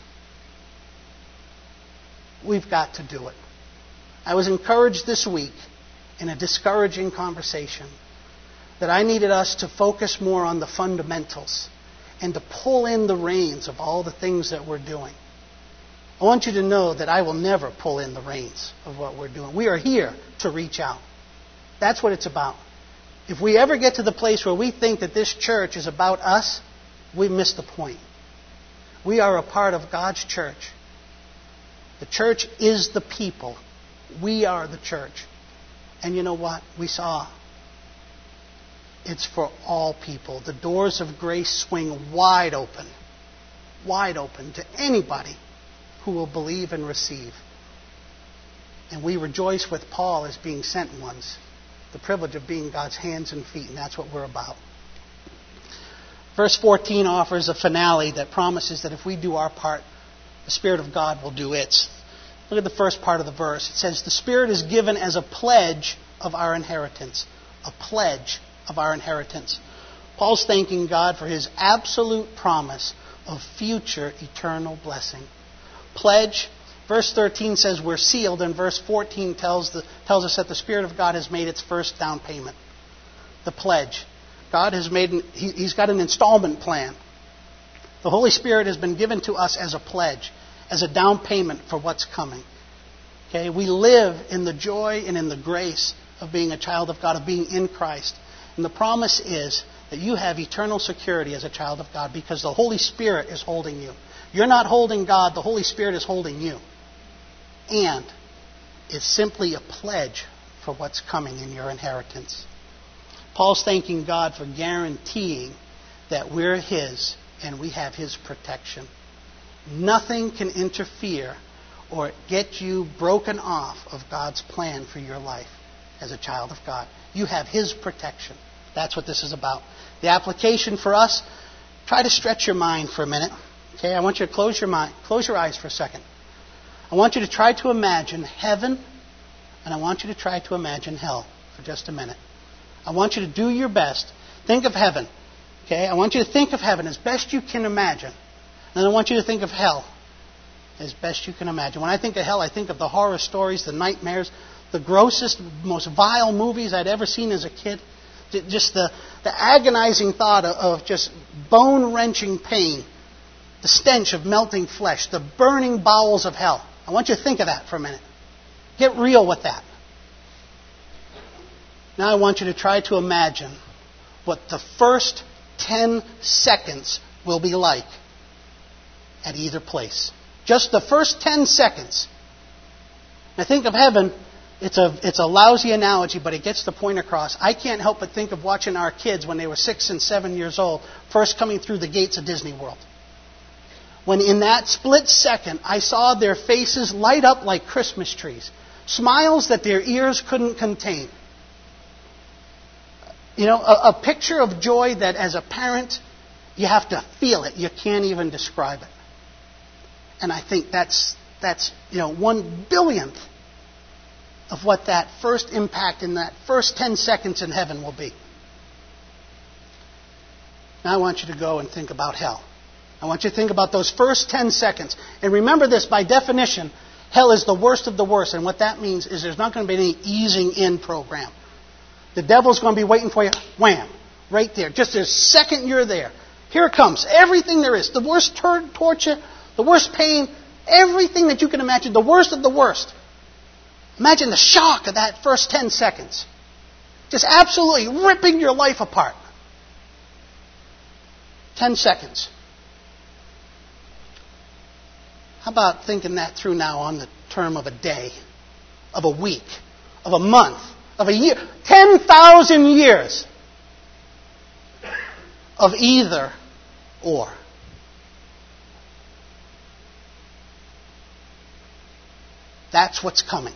We've got to do it. I was encouraged this week in a discouraging conversation that I needed us to focus more on the fundamentals and to pull in the reins of all the things that we're doing. I want you to know that I will never pull in the reins of what we're doing. We are here to reach out. That's what it's about. If we ever get to the place where we think that this church is about us, we miss the point. We are a part of God's church. The church is the people. We are the church. And you know what? We saw it's for all people. The doors of grace swing wide open. Wide open to anybody who will believe and receive. And we rejoice with Paul as being sent ones. The privilege of being God's hands and feet, and that's what we're about. Verse fourteen offers a finale that promises that if we do our part, the Spirit of God will do its. Look at the first part of the verse. It says, the Spirit is given as a pledge of our inheritance. A pledge of our inheritance. Paul's thanking God for His absolute promise of future eternal blessing. Pledge. Verse thirteen says we're sealed, and verse fourteen tells, the, tells us that the Spirit of God has made its first down payment. The pledge. God has made, an, he, He's got an installment plan. The Holy Spirit has been given to us as a pledge, as a down payment for what's coming. Okay, we live in the joy and in the grace of being a child of God, of being in Christ. And the promise is that you have eternal security as a child of God because the Holy Spirit is holding you. You're not holding God, the Holy Spirit is holding you. And it's simply a pledge for what's coming in your inheritance. Paul's thanking God for guaranteeing that we're His and we have His protection. Nothing can interfere or get you broken off of God's plan for your life as a child of God. You have His protection. That's what this is about. The application for us, try to stretch your mind for a minute. Okay, I want you to close your mind, close your eyes for a second. I want you to try to imagine heaven, and I want you to try to imagine hell for just a minute. I want you to do your best. Think of heaven. Okay, I want you to think of heaven as best you can imagine. And I want you to think of hell as best you can imagine. When I think of hell, I think of the horror stories, the nightmares, the grossest, most vile movies I'd ever seen as a kid. Just the, the agonizing thought of, of just bone-wrenching pain. The stench of melting flesh. The burning bowels of hell. I want you to think of that for a minute. Get real with that. Now I want you to try to imagine what the first ten seconds will be like at either place. Just the first ten seconds. Now think of heaven. It's a, it's a lousy analogy, but it gets the point across. I can't help but think of watching our kids when they were six and seven years old, first coming through the gates of Disney World. When in that split second, I saw their faces light up like Christmas trees. Smiles that their ears couldn't contain. You know, a, a picture of joy that as a parent, you have to feel it. You can't even describe it. And I think that's, that's you know, one billionth of what that first impact in that first ten seconds in heaven will be. Now I want you to go and think about hell. I want you to think about those first ten seconds. And remember this, by definition, hell is the worst of the worst. And what that means is there's not going to be any easing in program. The devil's going to be waiting for you, wham, right there. Just the second you're there. Here it comes. Everything there is. The worst tor- torture, the worst pain, everything that you can imagine, the worst of the worst. Imagine the shock of that first ten seconds. Just absolutely ripping your life apart. Ten seconds. How about thinking that through now on the term of a day, of a week, of a month, of a year? Ten thousand years of either or. That's what's coming.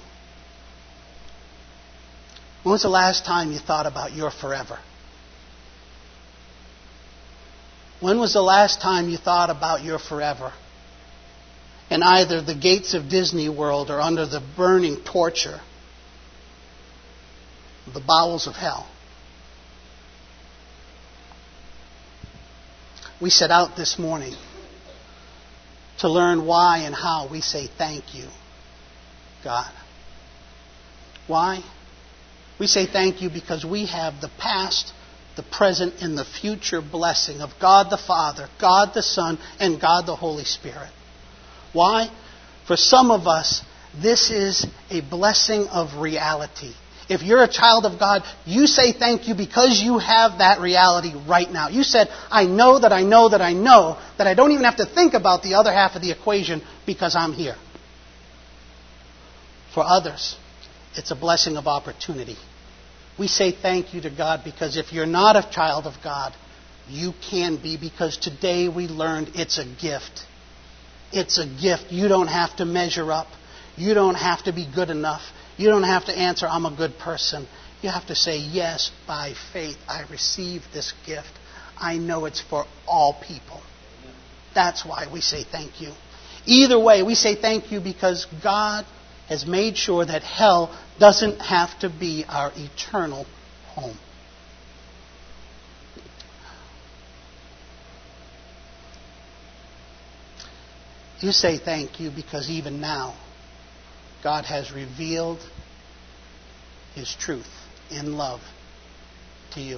When was the last time you thought about your forever? When was the last time you thought about your forever? In either the gates of Disney World or under the burning torture of the bowels of hell. We set out this morning to learn why and how we say thank you, God. Why? We say thank you because we have the past, the present, and the future blessing of God the Father, God the Son, and God the Holy Spirit. Why? For some of us, this is a blessing of reality. If you're a child of God, you say thank you because you have that reality right now. You said, I know that I know that I know that I don't even have to think about the other half of the equation because I'm here. For others, it's a blessing of opportunity. We say thank you to God because if you're not a child of God, you can be, because today we learned it's a gift. It's a gift. You don't have to measure up. You don't have to be good enough. You don't have to answer, I'm a good person. You have to say, yes, by faith, I receive this gift. I know it's for all people. That's why we say thank you. Either way, we say thank you because God has made sure that hell doesn't have to be our eternal home. You say thank you because even now, God has revealed His truth in love to you.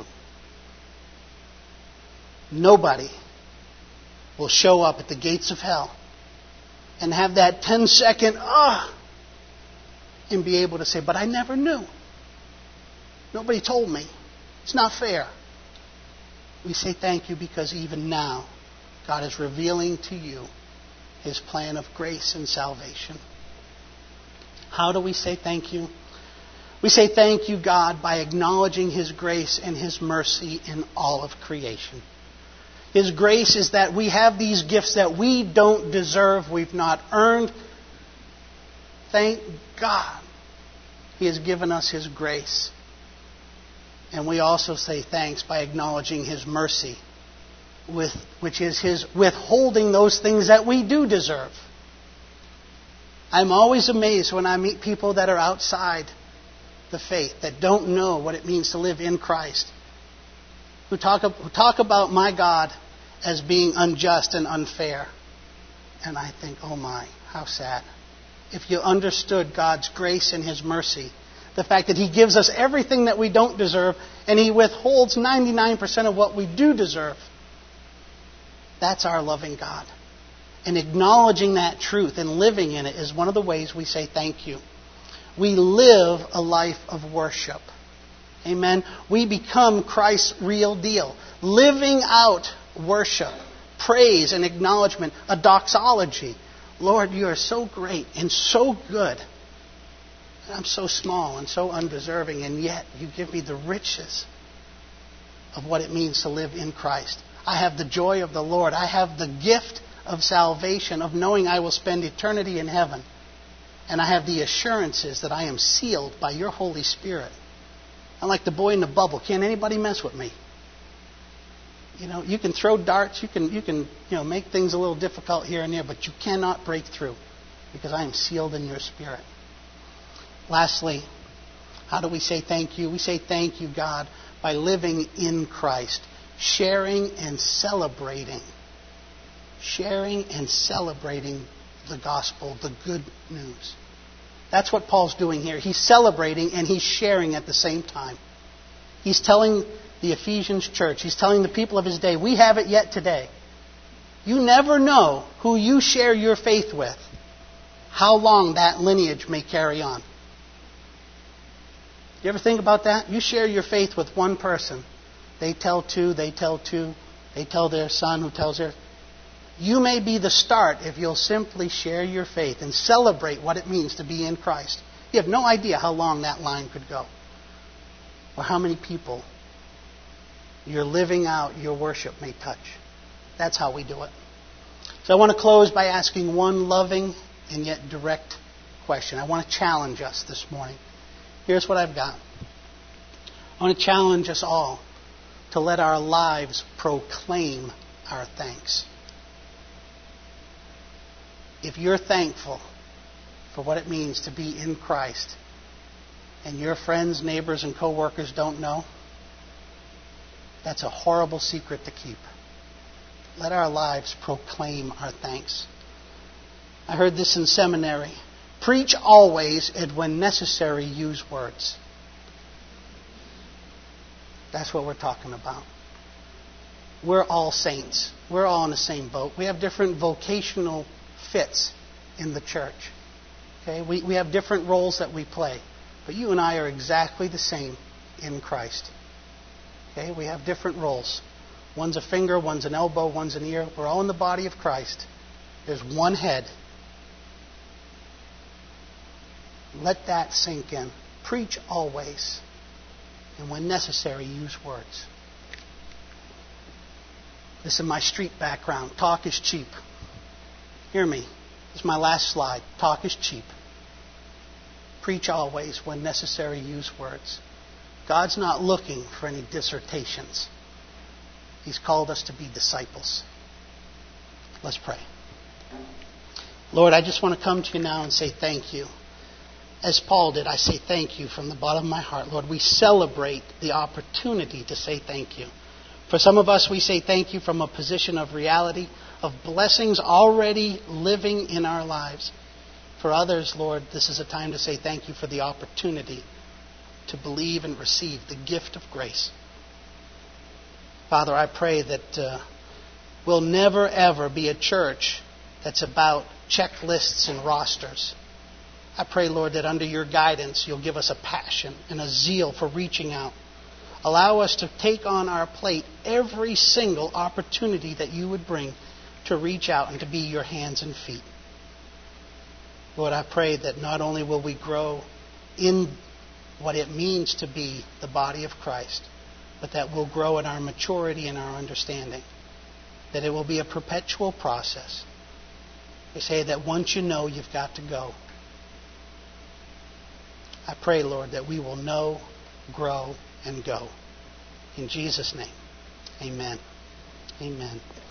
Nobody will show up at the gates of hell and have that ten second, ah, and be able to say, but I never knew. Nobody told me. It's not fair. We say thank you because even now, God is revealing to you His plan of grace and salvation. How do we say thank you? We say thank you, God, by acknowledging His grace and His mercy in all of creation. His grace is that we have these gifts that we don't deserve, we've not earned. Thank God He has given us His grace. And we also say thanks by acknowledging His mercy, with, which is His withholding those things that we do deserve. I'm always amazed when I meet people that are outside the faith, that don't know what it means to live in Christ, who talk, who talk about my God as being unjust and unfair. And I think, oh my, how sad. If you understood God's grace and His mercy, the fact that He gives us everything that we don't deserve, and He withholds ninety-nine percent of what we do deserve. That's our loving God. And acknowledging that truth and living in it is one of the ways we say thank you. We live a life of worship. Amen. We become Christ's real deal. Living out worship, praise and acknowledgement, a doxology. Lord, you are so great and so good. I'm so small and so undeserving, and yet you give me the riches of what it means to live in Christ. I have the joy of the Lord. I have the gift of salvation, of knowing I will spend eternity in heaven. And I have the assurances that I am sealed by your Holy Spirit. I'm like the boy in the bubble. Can't anybody mess with me? You know, you can throw darts, you can, you can, you know, make things a little difficult here and there, but you cannot break through because I am sealed in your spirit. Lastly, how do we say thank you? We say thank you, God, by living in Christ, sharing and celebrating, sharing and celebrating the gospel, the good news. That's what Paul's doing here. He's celebrating and he's sharing at the same time. He's telling the Ephesians church, he's telling the people of his day, we have it yet today. You never know who you share your faith with, how long that lineage may carry on. You ever think about that? You share your faith with one person. They tell two, they tell two, they tell their son who tells their... You may be the start if you'll simply share your faith and celebrate what it means to be in Christ. You have no idea how long that line could go, or how many people your living out your worship may touch. That's how we do it. So I want to close by asking one loving and yet direct question. I want to challenge us this morning. Here's what I've got. I want to challenge us all to let our lives proclaim our thanks. If you're thankful for what it means to be in Christ and your friends, neighbors, and co-workers don't know, that's a horrible secret to keep. Let our lives proclaim our thanks. I heard this in seminary. Preach always, and when necessary, use words. That's what we're talking about. We're all saints. We're all in the same boat. We have different vocational fits in the church. Okay, we, we have different roles that we play. But you and I are exactly the same in Christ. Okay, we have different roles. One's a finger, one's an elbow, one's an ear. We're all in the body of Christ. There's one head. Let that sink in. Preach always. And when necessary, use words. This is my street background. Talk is cheap. Hear me. This is my last slide. Talk is cheap. Preach always. When necessary, use words. God's not looking for any dissertations. He's called us to be disciples. Let's pray. Lord, I just want to come to you now and say thank you. As Paul did, I say thank you from the bottom of my heart. Lord, we celebrate the opportunity to say thank you. For some of us, we say thank you from a position of reality, of blessings already living in our lives. For others, Lord, this is a time to say thank you for the opportunity to believe and receive the gift of grace. Father, I pray that uh, we'll never, ever be a church that's about checklists and rosters. I pray, Lord, that under your guidance, you'll give us a passion and a zeal for reaching out. Allow us to take on our plate every single opportunity that you would bring to reach out and to be your hands and feet. Lord, I pray that not only will we grow in what it means to be the body of Christ, but that we'll grow in our maturity and our understanding. That it will be a perpetual process. They say that once you know, you've got to go. I pray, Lord, that we will know, grow, and go. In Jesus' name, amen. Amen.